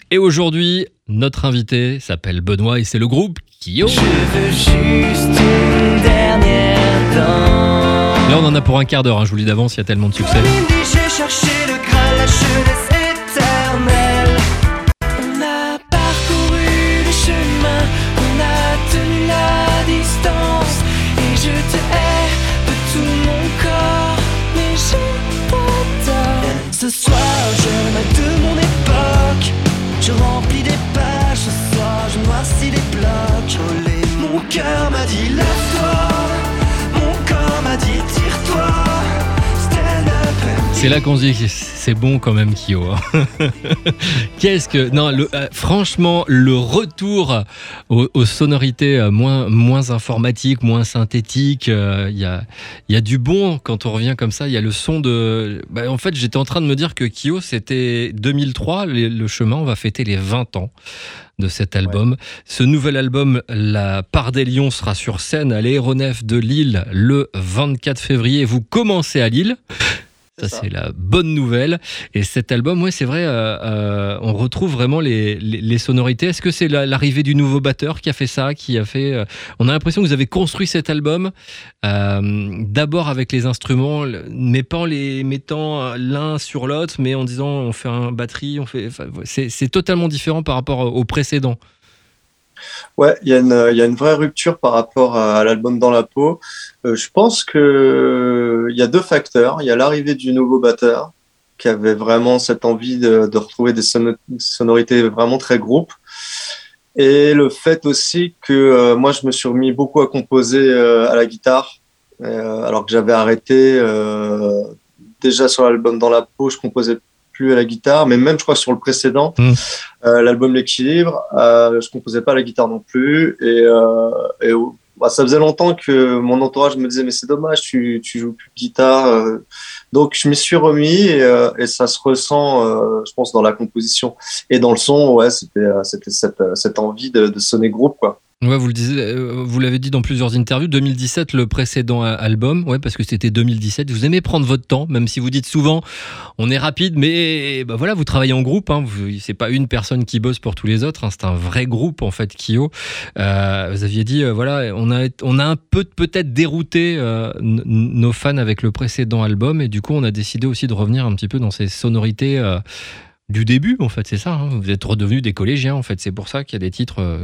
Et aujourd'hui, notre invité s'appelle Benoît et c'est le groupe Kyo. Je veux juste une dernière danse. Là, on en a pour un quart d'heure, je vous le dis d'avance, il y a tellement de succès. J'ai cherché le Graal, la jeunesse éternelle. On a parcouru le chemin, on a tenu la distance. Et je te hais de tout mon corps, mais je t'adore. Ce soir, je rêve de mon époque. Je remplis des pages, ce soir, je noircis des blocs. Olé, mon cœur m'a dit lève-toi, mon corps m'a dit tire-toi. Stand up. C'est là qu'on se dit que c'est bon quand même, Kyo. Qu'est-ce que... Non, franchement, le retour aux sonorités moins informatiques, moins synthétiques, il y a du bon quand on revient comme ça. Il y a le son de... en fait, j'étais en train de me dire que Kyo, c'était 2003, le chemin, on va fêter les 20 ans de cet album. Ouais. Ce nouvel album, La Part des Lions, sera sur scène à l'Aéronef de Lille le 24 février. Vous commencez à Lille. Ça, c'est la bonne nouvelle. Et cet album, ouais, c'est vrai, on retrouve vraiment les sonorités. Est-ce que c'est l'arrivée du nouveau batteur qui a fait ça, qui a fait... On a l'impression que vous avez construit cet album d'abord avec les instruments, mais pas en les mettant l'un sur l'autre, mais en disant on fait un batterie, c'est totalement différent par rapport au précédent. Ouais, il y a une vraie rupture par rapport à l'album Dans la peau. Je pense que il y a deux facteurs. Il y a l'arrivée du nouveau batteur qui avait vraiment cette envie de retrouver des sonorités vraiment très groupe. Et le fait aussi que moi, je me suis remis beaucoup à composer à la guitare, alors que j'avais arrêté déjà sur l'album Dans la peau, je composais plus à la guitare, mais même je crois sur le précédent, l'album L'équilibre, je composais pas à la guitare non plus, et ça faisait longtemps que mon entourage me disait mais c'est dommage, tu joues plus de guitare, donc je m'y suis remis et ça se ressent, je pense, dans la composition et dans le son. Ouais, c'était cette envie de sonner groupe, quoi. Ouais, vous l'avez dit dans plusieurs interviews, 2017, le précédent album, ouais, parce que c'était 2017. Vous aimez prendre votre temps, même si vous dites souvent, on est rapide, mais voilà, vous travaillez en groupe, c'est pas une personne qui bosse pour tous les autres, c'est un vrai groupe en fait, Kyo. Vous aviez dit, voilà, on a un peu peut-être dérouté nos fans avec le précédent album, et du coup, on a décidé aussi de revenir un petit peu dans ces sonorités. Du début, en fait, c'est ça. Vous êtes redevenus des collégiens, en fait. C'est pour ça qu'il y a des titres.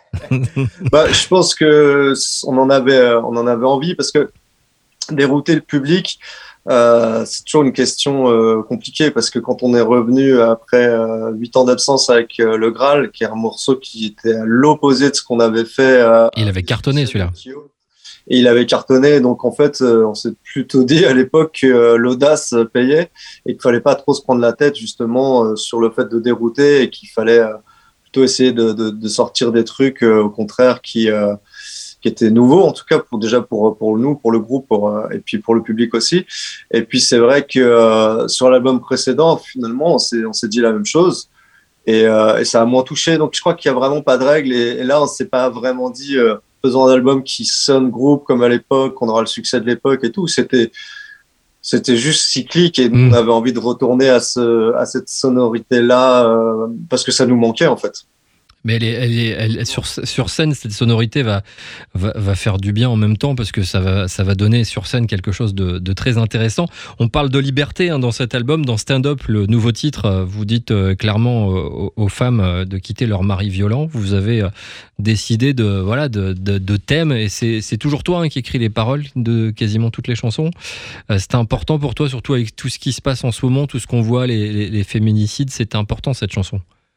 Je pense que on en avait envie, parce que dérouter le public, c'est toujours une question compliquée, parce que quand on est revenu après 8 ans d'absence avec le Graal, qui est un morceau qui était à l'opposé de ce qu'on avait fait. Il avait cartonné celui-là. Et il avait cartonné, donc en fait, on s'est plutôt dit à l'époque que l'audace payait et qu'il fallait pas trop se prendre la tête justement sur le fait de dérouter, et qu'il fallait plutôt essayer de sortir des trucs au contraire qui étaient nouveaux, en tout cas pour nous, pour le groupe, et puis pour le public aussi. Et puis c'est vrai que sur l'album précédent, finalement, on s'est dit la même chose. Et ça a moins touché. Donc je crois qu'il y a vraiment pas de règle. Et là, on s'est pas vraiment dit faisons un album qui sonne groupe comme à l'époque, on aura le succès de l'époque et tout. C'était juste cyclique, et on avait envie de retourner à cette sonorité-là parce que ça nous manquait en fait. Mais elle sur scène, cette sonorité va faire du bien en même temps, parce que ça va donner sur scène quelque chose de très intéressant. On parle de liberté dans cet album. Dans Stand Up, le nouveau titre, vous dites clairement aux femmes de quitter leur mari violent. Vous avez décidé de thèmes, et c'est toujours toi qui écris les paroles de quasiment toutes les chansons. C'était important pour toi, surtout avec tout ce qui se passe en ce moment, tout ce qu'on voit, les féminicides. C'était important, cette chanson?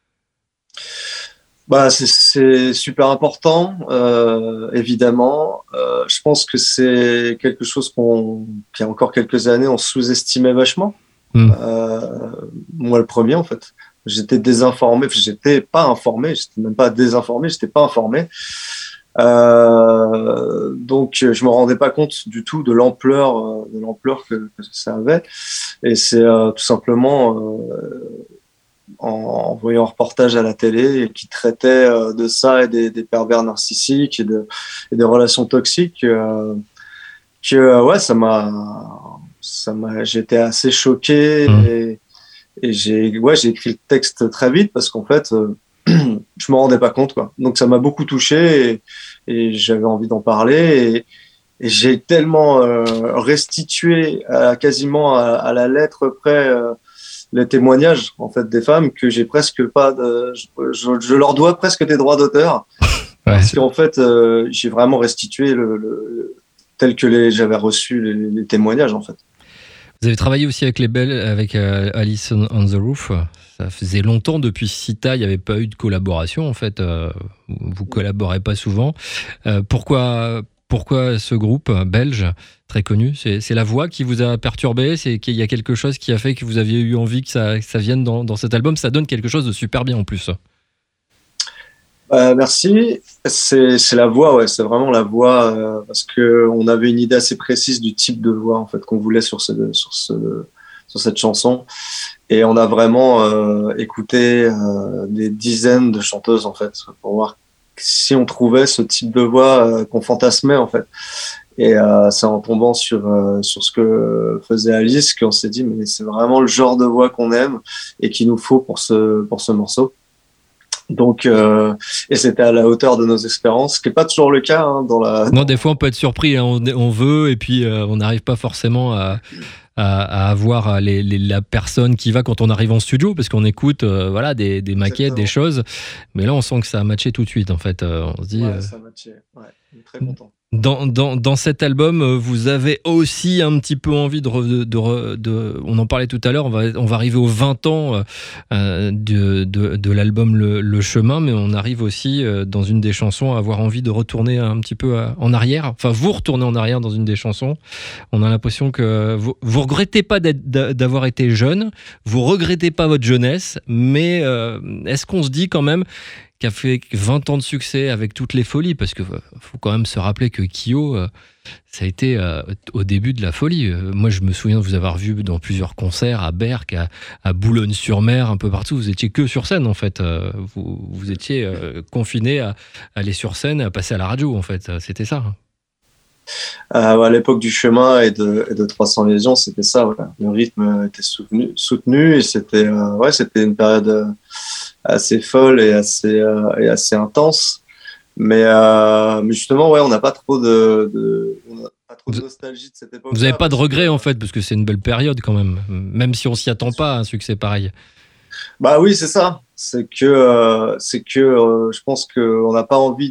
C'est super important, évidemment. Je pense que c'est quelque chose qu'il y a encore quelques années, on sous-estimait vachement. Moi, le premier, en fait. J'étais désinformé. J'étais pas informé. J'étais même pas désinformé. J'étais pas informé. Donc, je me rendais pas compte du tout de l'ampleur que ça avait. Et c'est tout simplement en voyant un reportage à la télé qui traitait de ça, et des pervers narcissiques et des relations toxiques, ouais, j'étais assez choqué, j'ai écrit le texte très vite parce qu'en fait, je me rendais pas compte, quoi. Donc ça m'a beaucoup touché et j'avais envie d'en parler et j'ai tellement restitué quasiment à la lettre près les témoignages en fait des femmes que j'ai presque pas je leur dois presque des droits d'auteur parce qu'en fait j'ai vraiment restitué tel que j'avais reçu les témoignages en fait. Vous avez travaillé aussi avec les Belles, avec Alice on the Roof. Ça faisait longtemps, depuis Sita, il n'y avait pas eu de collaboration en fait. Vous collaborez pas souvent. Pourquoi ce groupe belge très connu? C'est la voix qui vous a perturbé? C'est qu'il y a quelque chose qui a fait que vous aviez eu envie que ça vienne dans cet album? Ça donne quelque chose de super bien en plus. Merci. C'est la voix, ouais, c'est vraiment la voix parce que on avait une idée assez précise du type de voix en fait qu'on voulait sur cette chanson et on a vraiment écouté des dizaines de chanteuses en fait pour voir si on trouvait ce type de voix qu'on fantasmait en fait. Et c'est en tombant sur ce que faisait Alice qu'on s'est dit mais c'est vraiment le genre de voix qu'on aime et qu'il nous faut pour ce morceau. Donc, et c'était à la hauteur de nos espérances, ce qui n'est pas toujours le cas Non, des fois on peut être surpris, hein, on veut et puis on n'arrive pas forcément à avoir la personne qui va quand on arrive en studio, parce qu'on écoute voilà des maquettes, Exactement. des choses, mais là on sent que ça a matché tout de suite en fait. On se dit. Ouais, ça a matché. Ouais, on est très content. Dans cet album, vous avez aussi un petit peu envie on en parlait tout à l'heure, on va arriver aux 20 ans de l'album Le Chemin, mais on arrive aussi dans une des chansons à avoir envie de retourner un petit peu en arrière. Enfin, vous retournez en arrière dans une des chansons. On a l'impression que vous regrettez pas d'avoir été jeune, vous regrettez pas votre jeunesse, mais est-ce qu'on se dit quand même qui a fait 20 ans de succès avec toutes les folies, parce qu'il faut quand même se rappeler que Kyo, ça a été au début de la folie. Moi, je me souviens de vous avoir vu dans plusieurs concerts à Berck, à Boulogne-sur-Mer, un peu partout. Vous étiez que sur scène, en fait. Vous étiez confiné à aller sur scène, à passer à la radio, en fait. C'était ça. À l'époque du Chemin et de 300 Légions, c'était ça. Ouais. Le rythme était soutenu et c'était une période assez folle et assez intense. Mais justement, ouais, on n'a pas trop de nostalgie de cette époque. Vous n'avez pas de regrets en fait, parce que c'est une belle période quand même si on s'y attend pas à un succès pareil. Bah oui, c'est ça. C'est que je pense qu'on n'a pas envie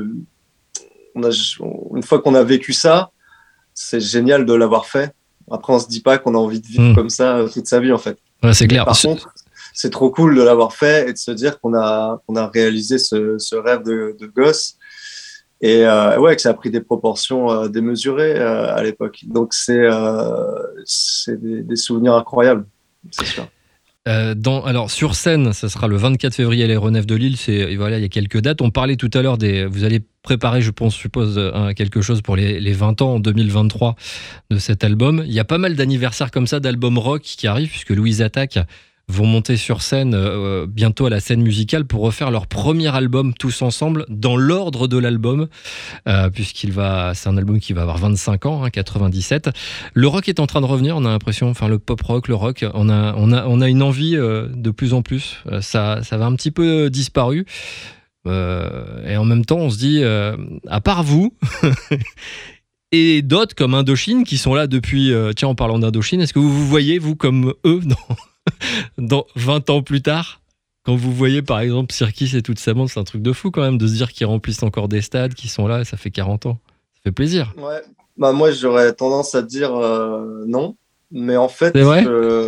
une fois qu'on a vécu ça, c'est génial de l'avoir fait. Après, on se dit pas qu'on a envie de vivre comme ça toute sa vie en fait. Ouais, c'est clair. Par contre, c'est trop cool de l'avoir fait et de se dire qu'on a réalisé ce rêve de gosse et que ça a pris des proportions démesurées à l'époque. Donc c'est des souvenirs incroyables, c'est sûr. Alors sur scène, ça sera le 24 février à l'Aéronef de Lille. Voilà, il y a quelques dates. On parlait tout à l'heure vous allez préparer, je suppose, quelque chose pour les 20 ans en 2023 de cet album. Il y a pas mal d'anniversaires comme ça, d'albums rock qui arrivent, puisque Louise Attaque vont monter sur scène bientôt à la scène musicale pour refaire leur premier album tous ensemble dans l'ordre de l'album, c'est un album qui va avoir 25 ans, 97. Le rock est en train de revenir, on a l'impression, enfin le pop rock, le rock, on a une envie de plus en plus. Ça va un petit peu disparu. Et en même temps, on se dit, à part vous et d'autres comme Indochine qui sont là depuis. Tiens, en parlant d'Indochine, est-ce que vous voyez, vous, comme eux, dans 20 ans plus tard, quand vous voyez par exemple Sirkis et toute sa bande, c'est un truc de fou quand même de se dire qu'ils remplissent encore des stades, qu'ils sont là, ça fait 40 ans. Ça fait plaisir. Ouais. Bah, moi, j'aurais tendance à dire non. Mais en fait, c'est vrai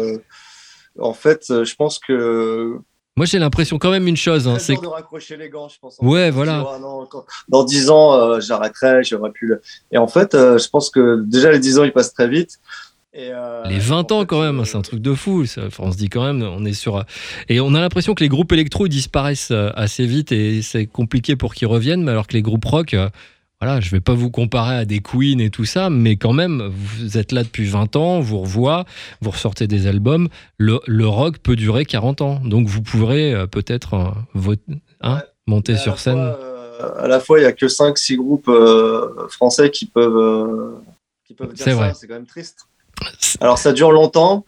je pense que. Moi, j'ai l'impression quand même une chose. C'est dur de raccrocher les gants, je pense. Ouais, voilà. Dans 10 ans, j'arrêterai, j'aurais pu. Et en fait, je pense que déjà les 10 ans, ils passent très vite. Les 20 ans quand même, c'est un truc de fou. On se dit quand même, on est sur. Et on a l'impression que les groupes électro ils disparaissent assez vite et c'est compliqué pour qu'ils reviennent, mais alors que les groupes rock, voilà, je vais pas vous comparer à des Queen et tout ça, mais quand même, vous êtes là depuis 20 ans, on vous revoit, vous ressortez des albums. Le rock peut durer 40 ans, donc vous pourrez peut-être monter sur scène. À la fois, il y a que 5-6 groupes français qui peuvent dire ça. C'est quand même triste. Alors ça dure longtemps,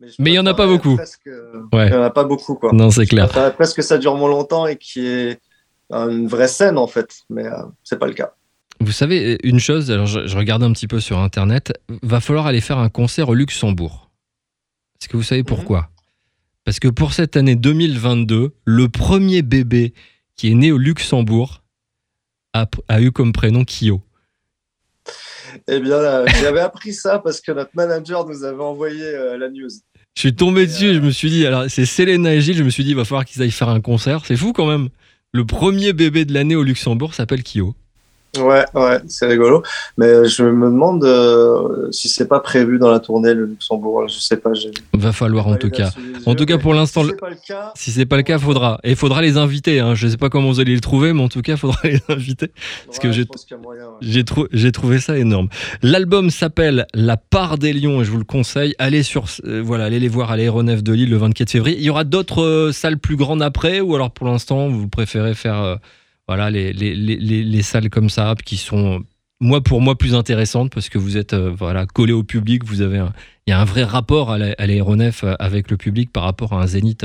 Mais il y en a pas beaucoup. Il y en a pas beaucoup, quoi. Non, c'est clair. Presque que ça dure moins longtemps et qu'il y ait une vraie scène, en fait. Mais c'est pas le cas. Vous savez, une chose, alors je regardais un petit peu sur Internet, va falloir aller faire un concert au Luxembourg. Est-ce que vous savez pourquoi ? Parce que pour cette année 2022, le premier bébé qui est né au Luxembourg a eu comme prénom Kyo. Eh bien, j'avais appris ça parce que notre manager nous avait envoyé la news. Je suis tombé dessus et je me suis dit, alors c'est Selena et Gilles, je me suis dit, il va falloir qu'ils aillent faire un concert. C'est fou quand même. Le premier bébé de l'année au Luxembourg s'appelle Kyo. Ouais, c'est rigolo. Mais je me demande si c'est pas prévu dans la tournée, le Luxembourg. Je sais pas. Va falloir en tout cas. En tout cas, pour l'instant, si c'est pas le cas, faudra. Et il faudra les inviter. Hein. Je sais pas comment vous allez le trouver, mais en tout cas, il faudra les inviter. Parce que j'ai trouvé ça énorme. L'album s'appelle La part des lions et je vous le conseille. Allez allez les voir à l'Aéronef de Lille le 24 février. Il y aura d'autres salles plus grandes après, ou alors pour l'instant, vous préférez faire les salles comme ça qui sont pour moi plus intéressantes parce que vous êtes collé au public, il y a un vrai rapport à l'Aéronef avec le public par rapport à un Zénith.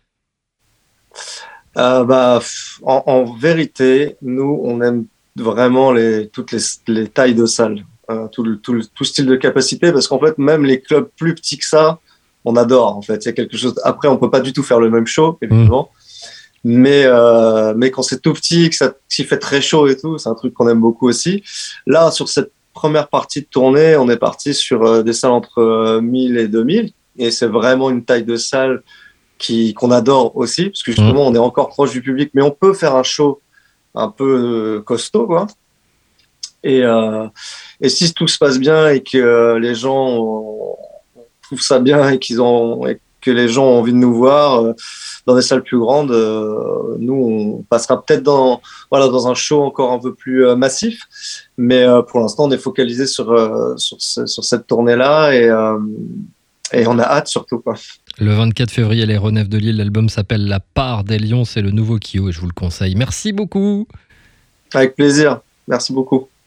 En vérité, nous on aime vraiment toutes les tailles de salles, tout style de capacité, parce qu'en fait même les clubs plus petits que ça, on adore en fait. Il y a quelque chose. Après, on peut pas du tout faire le même show évidemment. Mais quand c'est tout petit, qu'il fait très chaud et tout, c'est un truc qu'on aime beaucoup aussi. Là, sur cette première partie de tournée, on est parti sur des salles entre 1000 et 2000. Et c'est vraiment une taille de salle qu'on adore aussi, parce que justement, on est encore proche du public, mais on peut faire un show un peu costaud, quoi. Et si tout se passe bien et que les gens trouvent ça bien et que les gens ont envie de nous voir dans des salles plus grandes, nous on passera peut-être dans un show encore un peu plus massif, mais pour l'instant on est focalisé sur cette tournée-là et on a hâte surtout, quoi. Le 24 février à l'Aéronef de Lille, l'album s'appelle La part des lions, c'est le nouveau Kyo et je vous le conseille. Merci beaucoup. Avec plaisir, merci beaucoup.